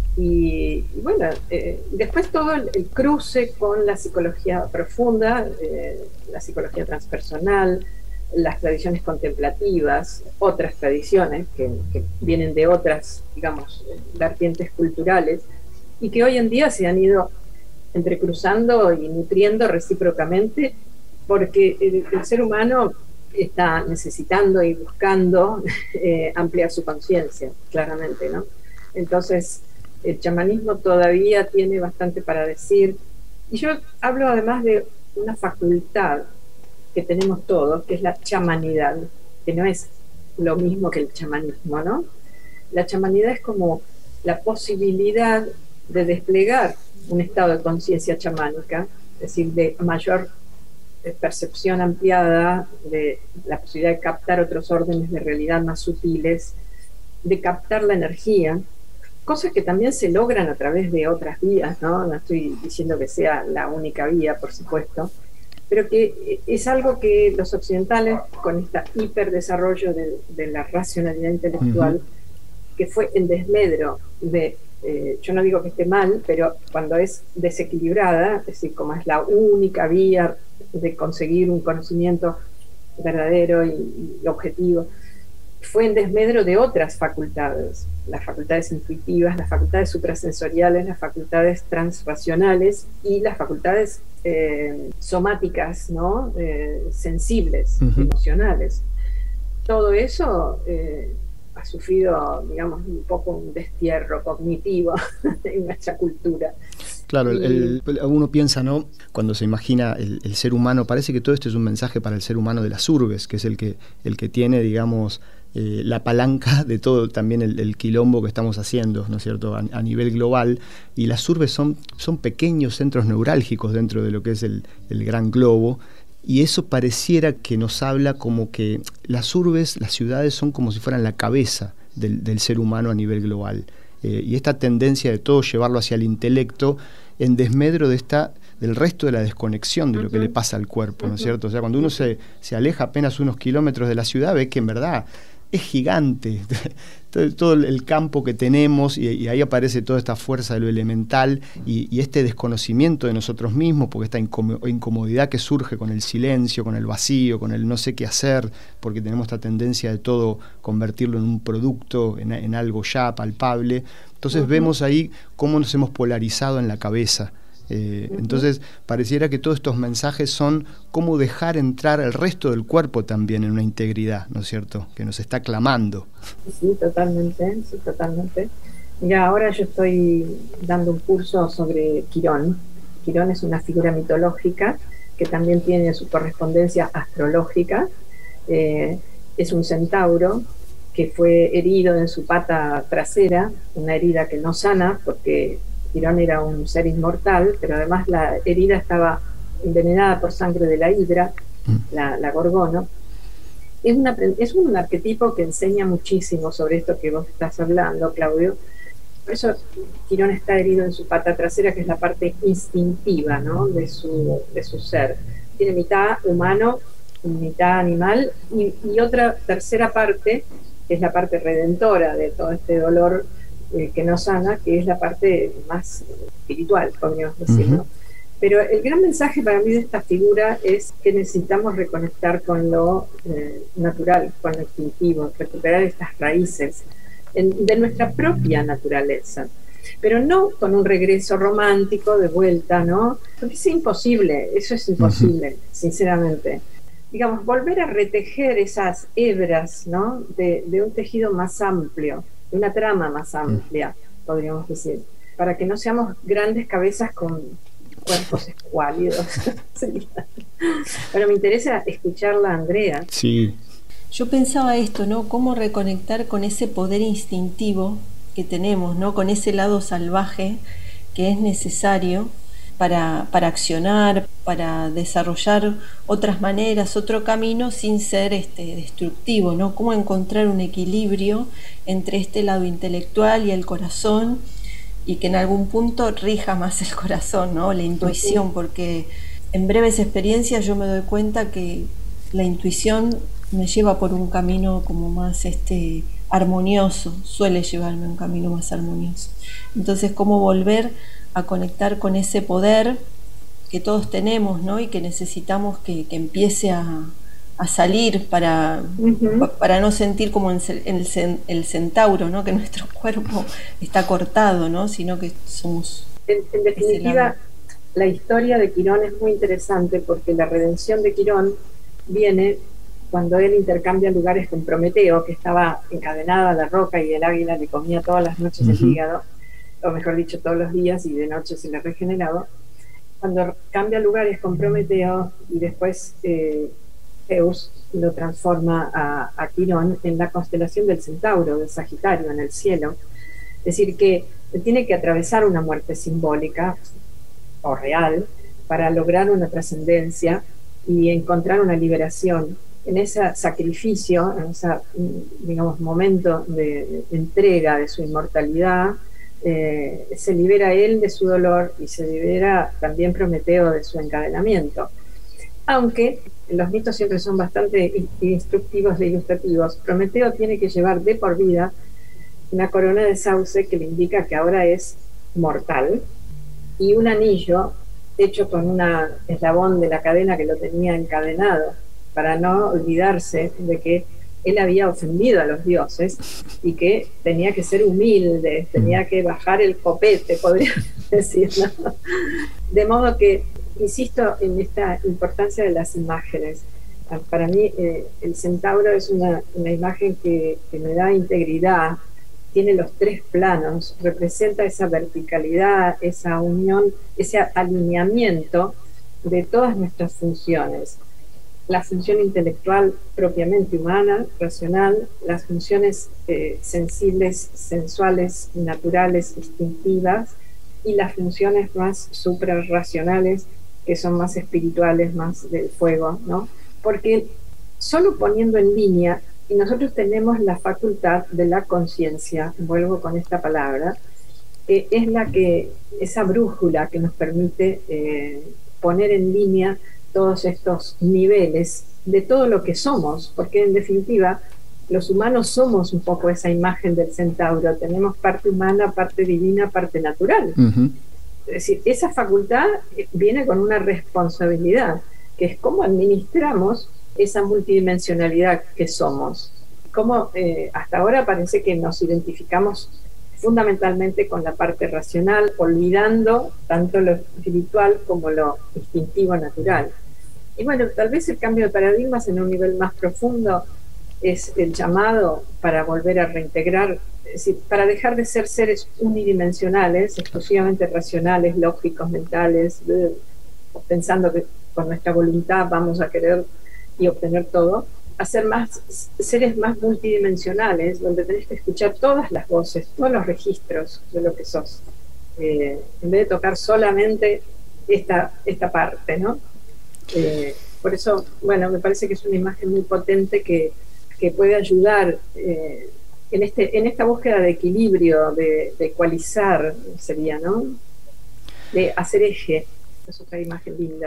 y, y bueno, eh, después todo el, el cruce con la psicología profunda, eh, la psicología transpersonal, las tradiciones contemplativas, otras tradiciones que, que vienen de otras, digamos, vertientes culturales y que hoy en día se han ido entrecruzando y nutriendo recíprocamente porque el, el ser humano está necesitando y buscando eh, ampliar su conciencia, claramente, ¿no? Entonces, el chamanismo todavía tiene bastante para decir y yo hablo además de una facultad que tenemos todos, que es la chamanidad, que no es lo mismo que el chamanismo, ¿no? La chamanidad es como la posibilidad de desplegar un estado de conciencia chamánica, es decir, de mayor percepción ampliada, de la posibilidad de captar otros órdenes de realidad más sutiles, de captar la energía, cosas que también se logran a través de otras vías, ¿no? No estoy diciendo que sea la única vía, por supuesto, pero que es algo que los occidentales, con este hiperdesarrollo de, de la racionalidad intelectual, uh-huh. que fue en desmedro de, eh, yo no digo que esté mal, pero cuando es desequilibrada, es decir, como es la única vía de conseguir un conocimiento verdadero y, y objetivo, fue en desmedro de otras facultades, las facultades intuitivas, las facultades suprasensoriales, las facultades transracionales y las facultades eh, somáticas, ¿no? Eh, sensibles, uh-huh. emocionales. Todo eso eh, ha sufrido, digamos, un poco un destierro cognitivo en nuestra cultura. Claro, el, el, uno piensa, ¿no? Cuando se imagina el, el ser humano, parece que todo esto es un mensaje para el ser humano de las urbes, que es el que, el que tiene, digamos, eh, la palanca de todo también el, el quilombo que estamos haciendo, ¿no es cierto?, a, a nivel global, y las urbes son, son pequeños centros neurálgicos dentro de lo que es el, el gran globo, y eso pareciera que nos habla como que las urbes, las ciudades son como si fueran la cabeza del, del ser humano a nivel global. Eh, y esta tendencia de todo llevarlo hacia el intelecto en desmedro de esta, del resto de la desconexión de uh-huh. lo que le pasa al cuerpo, ¿no es cierto? O sea, cuando uno se, se aleja apenas unos kilómetros de la ciudad, ve que en verdad es gigante todo, todo el campo que tenemos y, y ahí aparece toda esta fuerza de lo elemental y, y este desconocimiento de nosotros mismos, porque esta incomodidad que surge con el silencio, con el vacío, con el no sé qué hacer, porque tenemos esta tendencia de todo convertirlo en un producto, en, en algo ya palpable. Entonces uh-huh. vemos ahí cómo nos hemos polarizado en la cabeza. Eh, uh-huh. Entonces pareciera que todos estos mensajes son cómo dejar entrar el resto del cuerpo también en una integridad, ¿no es cierto?, que nos está clamando. Sí, totalmente, sí, totalmente. Mira, ahora yo estoy dando un curso sobre Quirón. Quirón es una figura mitológica que también tiene su correspondencia astrológica. Eh, es un centauro que fue herido en su pata trasera, una herida que no sana porque Quirón era un ser inmortal, pero además la herida estaba envenenada por sangre de la hidra, mm. la, la gorgono. Es, una, es un arquetipo que enseña muchísimo sobre esto que vos estás hablando, Claudio. Por eso Quirón está herido en su pata trasera, que es la parte instintiva, ¿no?, de su, de su ser. Tiene mitad humano, mitad animal, y, y otra tercera parte, que es la parte redentora de todo este dolor eh, que no sana, que es la parte más espiritual, podríamos decir, ¿no? Uh-huh. Pero el gran mensaje para mí de esta figura es que necesitamos reconectar con lo eh, natural, con lo instintivo, recuperar estas raíces en, de nuestra propia naturaleza. Pero no con un regreso romántico de vuelta, ¿no? Porque es imposible, eso es imposible, uh-huh. sinceramente. Digamos, volver a retejer esas hebras, ¿no? De, de un tejido más amplio, de una trama más amplia, uh-huh. podríamos decir, para que no seamos grandes cabezas con cuerpos escuálidos. Pero me interesa escucharla, Andrea. Sí. Yo pensaba esto, ¿no? Cómo reconectar con ese poder instintivo que tenemos, ¿no? Con ese lado salvaje que es necesario para, para accionar, para desarrollar otras maneras, otro camino sin ser este, destructivo, ¿no? Cómo encontrar un equilibrio entre este lado intelectual y el corazón, y que en algún punto rija más el corazón, ¿no? La intuición, porque en breves experiencias yo me doy cuenta que la intuición me lleva por un camino como más este, armonioso, suele llevarme a un camino más armonioso. Entonces, cómo volver a conectar con ese poder que todos tenemos, ¿no? Y que necesitamos que, que empiece a, a salir para, uh-huh. para no sentir como en el, el, el centauro, ¿no? Que nuestro cuerpo está cortado, ¿no? Sino que somos... En, en definitiva, la historia de Quirón es muy interesante porque la redención de Quirón viene cuando él intercambia lugares con Prometeo, que estaba encadenada a la roca y el águila le comía todas las noches uh-huh. el hígado, o mejor dicho, todos los días, y de noche se le regeneraba. Cuando cambia lugares con Prometeo y después... Eh, Zeus lo transforma a, a Quirón en la constelación del Centauro, del Sagitario, en el cielo. Es decir, que tiene que atravesar una muerte simbólica o real para lograr una trascendencia y encontrar una liberación. En ese sacrificio, en ese, digamos, momento de entrega de su inmortalidad, eh, se libera él de su dolor y se libera también Prometeo de su encadenamiento. Aunque los mitos siempre son bastante instructivos e ilustrativos, Prometeo tiene que llevar de por vida una corona de sauce que le indica que ahora es mortal, y un anillo hecho con un eslabón de la cadena que lo tenía encadenado, para no olvidarse de que él había ofendido a los dioses y que tenía que ser humilde, tenía que bajar el copete, podría decir, ¿no? De modo que insisto en esta importancia de las imágenes. Para mí eh, el centauro es una, una imagen que, que me da integridad, tiene los tres planos, representa esa verticalidad, esa unión, ese alineamiento de todas nuestras funciones. La función intelectual propiamente humana, racional, las funciones eh, sensibles, sensuales, naturales, instintivas, y las funciones más suprarracionales, que son más espirituales, más del fuego, ¿no? Porque solo poniendo en línea, y nosotros tenemos la facultad de la conciencia, vuelvo con esta palabra, que es la que, esa brújula que nos permite eh, poner en línea todos estos niveles de todo lo que somos, porque en definitiva los humanos somos un poco esa imagen del centauro, tenemos parte humana, parte divina, parte natural. Uh-huh. Es decir, esa facultad viene con una responsabilidad, que es cómo administramos esa multidimensionalidad que somos. Como eh, hasta ahora parece que nos identificamos fundamentalmente con la parte racional, olvidando tanto lo espiritual como lo instintivo natural. Y bueno, tal vez el cambio de paradigmas en un nivel más profundo es el llamado para volver a reintegrar, es decir, para dejar de ser seres unidimensionales, exclusivamente racionales, lógicos, mentales, pensando que con nuestra voluntad vamos a querer y obtener todo, a ser más seres más multidimensionales, donde tenés que escuchar todas las voces, todos los registros de lo que sos, eh, en vez de tocar solamente esta, esta parte, ¿no? Eh, por eso, bueno, me parece que es una imagen muy potente que, que puede ayudar eh, en, este, en esta búsqueda de equilibrio, de, de ecualizar, sería, ¿no? De hacer eje. Es otra imagen linda.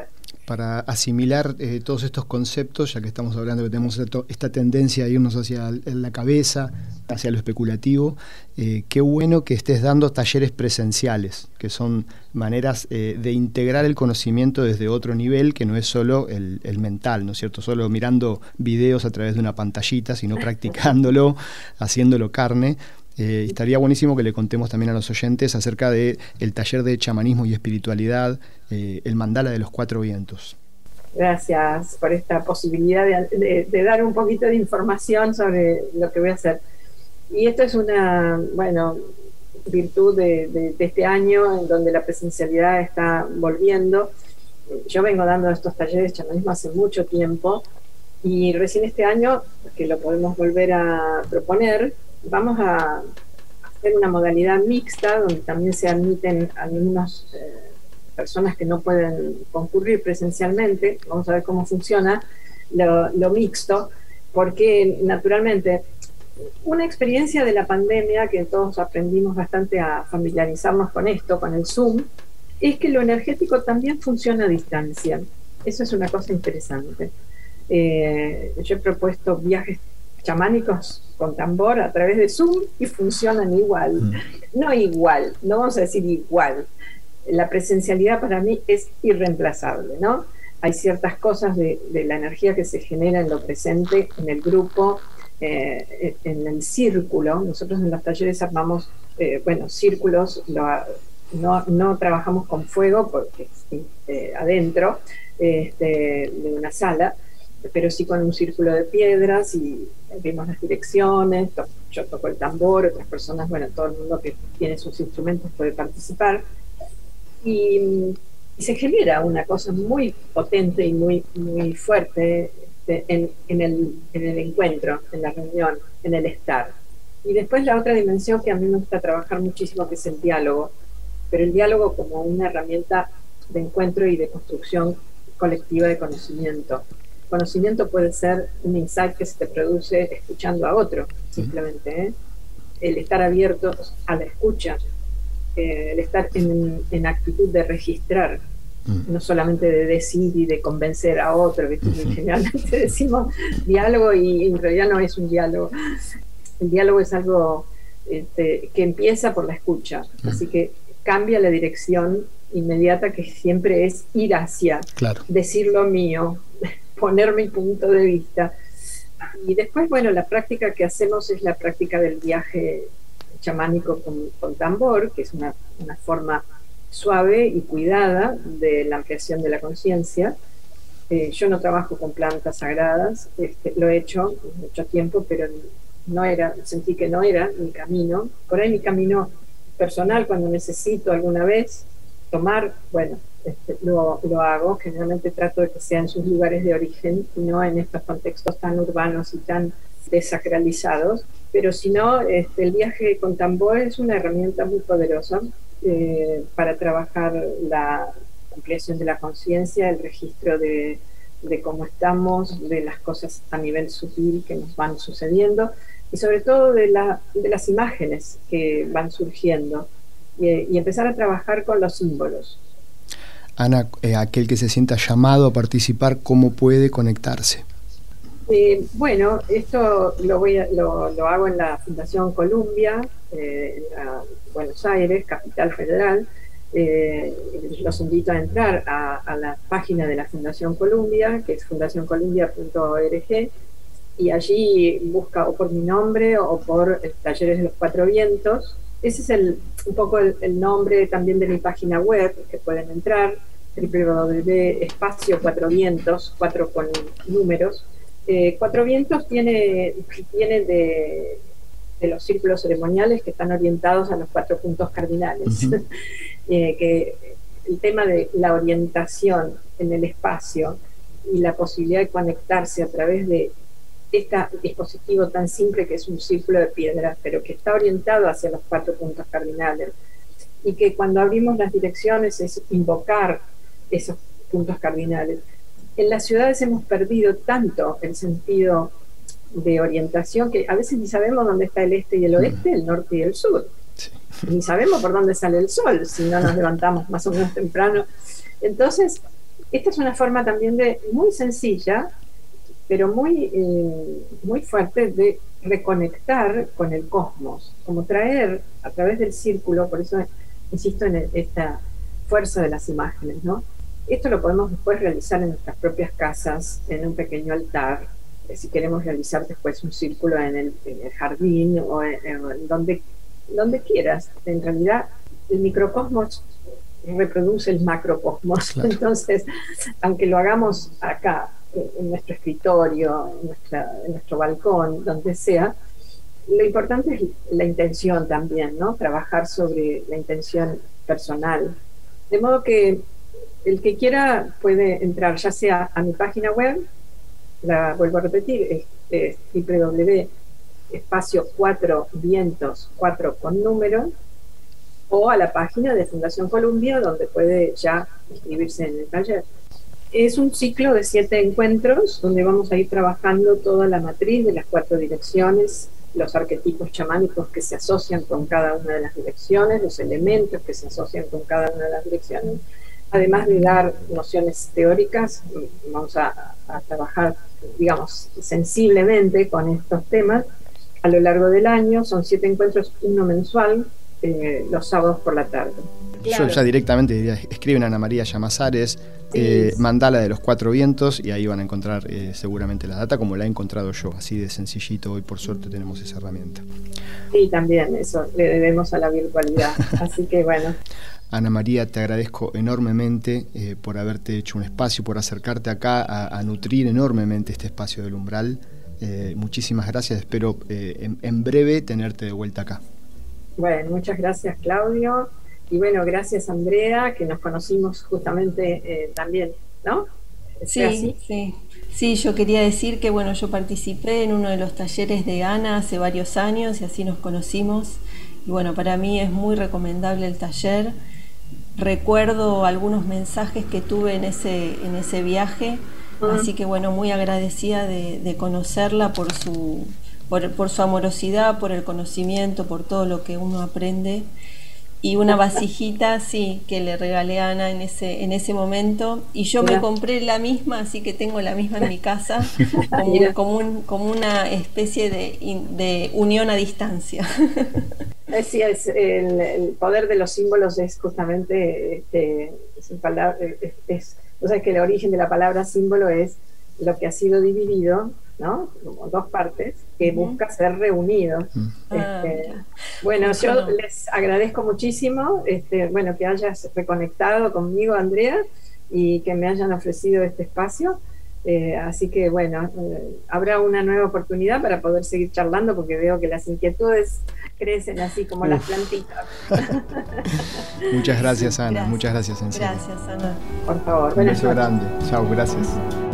para asimilar eh, todos estos conceptos, ya que estamos hablando que tenemos esta tendencia a irnos hacia la cabeza, hacia lo especulativo. Eh, qué bueno que estés dando talleres presenciales, que son maneras eh, de integrar el conocimiento desde otro nivel, que no es solo el, el mental, ¿no es cierto? Solo mirando videos a través de una pantallita, sino practicándolo, haciéndolo carne. Eh, estaría buenísimo que le contemos también a los oyentes acerca de el taller de chamanismo y espiritualidad, eh, el mandala de los cuatro vientos. Gracias por esta posibilidad de, de, de dar un poquito de información sobre lo que voy a hacer. Y esto es una, bueno, virtud de, de, de este año, en donde la presencialidad está volviendo. Yo vengo dando estos talleres de chamanismo hace mucho tiempo, y recién este año, que lo podemos volver a proponer, vamos a hacer una modalidad mixta, donde también se admiten algunas eh, personas que no pueden concurrir presencialmente. Vamos a ver cómo funciona lo, lo mixto, porque naturalmente una experiencia de la pandemia, que todos aprendimos bastante a familiarizarnos con esto, con el Zoom, es que lo energético también funciona a distancia. Eso es una cosa interesante. Eh, yo he propuesto viajes chamánicos con tambor a través de Zoom y funcionan igual. Mm. No igual, no vamos a decir igual. La presencialidad para mí es irreemplazable, ¿no? Hay ciertas cosas de, de la energía que se genera en lo presente, en el grupo, eh, en el círculo. Nosotros en los talleres armamos, eh, bueno, círculos, lo, no, no trabajamos con fuego porque eh, adentro este, de una sala, pero sí con un círculo de piedras, y vimos las direcciones. Yo toco el tambor, otras personas, bueno, todo el mundo que tiene sus instrumentos puede participar, y, y se genera una cosa muy potente y muy, muy fuerte este, en, en, el, en el encuentro, en la reunión, en el estar. Y después la otra dimensión que a mí me gusta trabajar muchísimo, que es el diálogo, pero el diálogo como una herramienta de encuentro y de construcción colectiva de conocimiento. Conocimiento puede ser un insight que se te produce escuchando a otro, simplemente, ¿eh? El estar abierto a la escucha, eh, el estar en, en actitud de registrar, uh-huh. no solamente de decir y de convencer a otro, que uh-huh. generalmente decimos diálogo y en realidad no es un diálogo. El diálogo es algo este, que empieza por la escucha, uh-huh. así que cambia la dirección inmediata, que siempre es ir hacia, claro. decir lo mío, poner mi punto de vista. Y después, bueno, la práctica que hacemos es la práctica del viaje chamánico con, con tambor, que es una, una forma suave y cuidada de la ampliación de la conciencia. Eh, yo no trabajo con plantas sagradas, este, lo he hecho mucho tiempo, pero no era, sentí que no era mi camino. Por ahí mi camino personal, cuando necesito alguna vez tomar, bueno, Este, lo, lo hago. Generalmente trato de que sea en sus lugares de origen y no en estos contextos tan urbanos y tan desacralizados, pero si no, este, el viaje con tambor es una herramienta muy poderosa eh, para trabajar la ampliación de la conciencia, el registro de, de cómo estamos, de las cosas a nivel sutil que nos van sucediendo, y sobre todo de, la, de las imágenes que van surgiendo, y, y empezar a trabajar con los símbolos. Ana, eh, aquel que se sienta llamado a participar, ¿cómo puede conectarse? Eh, bueno, esto lo, voy a, lo, lo hago en la Fundación Columbia, eh, en la Buenos Aires, Capital Federal. Eh, los invito a entrar a, a la página de la Fundación Columbia, que es fundación columbia punto org, y allí busca o por mi nombre o por el Talleres de los Cuatro Vientos. Ese es el, un poco el, el nombre también de mi página web, que pueden entrar, doble u doble u doble u punto espacio cuatro vientos, cuatro con números. Eh, Cuatro Vientos tiene, tiene de, de los círculos ceremoniales que están orientados a los cuatro puntos cardinales. Uh-huh. eh, que el tema de la orientación en el espacio y la posibilidad de conectarse a través de este dispositivo tan simple que es un círculo de piedra, pero que está orientado hacia los cuatro puntos cardinales, y que cuando abrimos las direcciones es invocar esos puntos cardinales. En las ciudades hemos perdido tanto el sentido de orientación que a veces ni sabemos dónde está el este y el oeste, el norte y el sur. Sí. Ni sabemos por dónde sale el sol si no nos levantamos más o menos temprano. Entonces, esta es una forma también de, muy sencilla, pero muy, eh, muy fuerte, de reconectar con el cosmos, como traer a través del círculo, por eso insisto en esta fuerza de las imágenes, ¿no? Esto lo podemos después realizar en nuestras propias casas, en un pequeño altar, eh, si queremos realizar después un círculo en el, en el jardín o en, en donde, donde quieras. En realidad, el microcosmos reproduce el macrocosmos. Claro. Entonces, aunque lo hagamos acá, en nuestro escritorio, en, nuestra, en nuestro balcón, donde sea, lo importante es la intención también, ¿no? Trabajar sobre la intención personal. De modo que el que quiera puede entrar ya sea a mi página web, la vuelvo a repetir, es, es doble u doble u doble u espacio cuatro vientos, cuatro con número, o a la página de Fundación Columbia, donde puede ya inscribirse en el taller. Es un ciclo de siete encuentros donde vamos a ir trabajando toda la matriz de las cuatro direcciones, los arquetipos chamánicos que se asocian con cada una de las direcciones, los elementos que se asocian con cada una de las direcciones. Además de dar nociones teóricas, vamos a, a trabajar, digamos, sensiblemente con estos temas a lo largo del año. Son siete encuentros, uno mensual, eh, los sábados por la tarde. Claro. Yo ya directamente diría, escriben a Ana María Llamazares, sí, eh, mandala de los cuatro vientos, y ahí van a encontrar eh, seguramente la data, como la he encontrado yo, así de sencillito. Hoy por suerte tenemos esa herramienta. Sí, también eso le debemos a la virtualidad. Así que bueno. Ana María, te agradezco enormemente eh, por haberte hecho un espacio, por acercarte acá a, a nutrir enormemente este espacio del umbral. Eh, muchísimas gracias, espero eh, en, en breve tenerte de vuelta acá. Bueno, muchas gracias, Claudio. Y bueno, gracias, Andrea, que nos conocimos justamente eh, también, ¿no? Sí, así? sí. Sí, yo quería decir que bueno, yo participé en uno de los talleres de Ana hace varios años y así nos conocimos. Y bueno, para mí es muy recomendable el taller. Recuerdo algunos mensajes que tuve en ese, en ese viaje, uh-huh. Así que bueno, muy agradecida de, de conocerla por su, por, por su amorosidad, por el conocimiento, por todo lo que uno aprende. Y una vasijita, sí, que le regalé a Ana en ese, en ese momento. Y yo Mira. me compré la misma, así que tengo la misma en mi casa, como, como, un, como una especie de, de unión a distancia. Sí, es, el, el poder de los símbolos es justamente, este, es un palabra, es, es, o sea, que el origen de la palabra símbolo es lo que ha sido dividido, ¿no? Como dos partes, que uh-huh. busca ser reunidos. Uh-huh. Este, ah, bueno, yo no. les agradezco muchísimo, este, bueno, que hayas reconectado conmigo, Andrea, y que me hayan ofrecido este espacio. Eh, así que bueno, eh, habrá una nueva oportunidad para poder seguir charlando, porque veo que las inquietudes crecen así como Uf. las plantitas. Muchas gracias, Ana. Gracias. Muchas gracias, en serio. Gracias, Ana. Por favor. Un beso grande. Chao, gracias.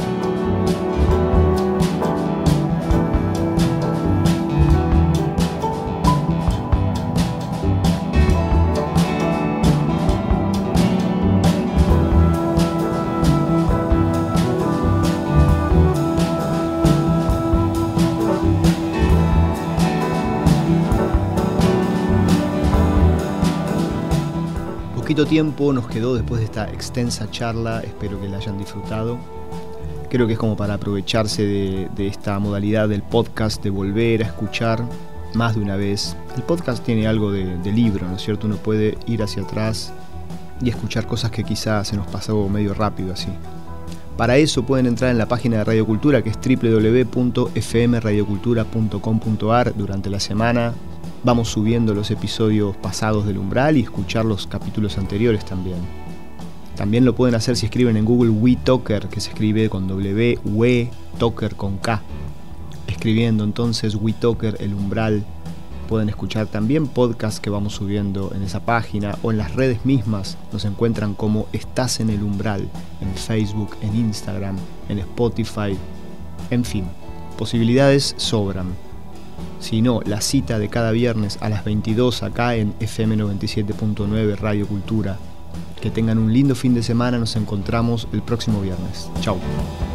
Poquito tiempo nos quedó después de esta extensa charla, espero que la hayan disfrutado. Creo que es como para aprovecharse de, de esta modalidad del podcast, de volver a escuchar más de una vez. El podcast tiene algo de, de libro, ¿no es cierto? Uno puede ir hacia atrás y escuchar cosas que quizás se nos pasó medio rápido así. Para eso pueden entrar en la página de Radio Cultura, que es doble u doble u doble u punto f m radio cultura punto com punto a r. Durante la semana vamos subiendo los episodios pasados del Umbral y escuchar los capítulos anteriores también. También lo pueden hacer si escriben en Google WeToker, que se escribe con W, We, Toker con K. Escribiendo entonces WeToker, el Umbral, pueden escuchar también podcasts que vamos subiendo en esa página, o en las redes mismas nos encuentran como Estás en el Umbral, en Facebook, en Instagram, en Spotify, en fin, posibilidades sobran. Si no, la cita de cada viernes a las veintidós acá en F M noventa y siete punto nueve Radio Cultura. Que tengan un lindo fin de semana, nos encontramos el próximo viernes. Chau.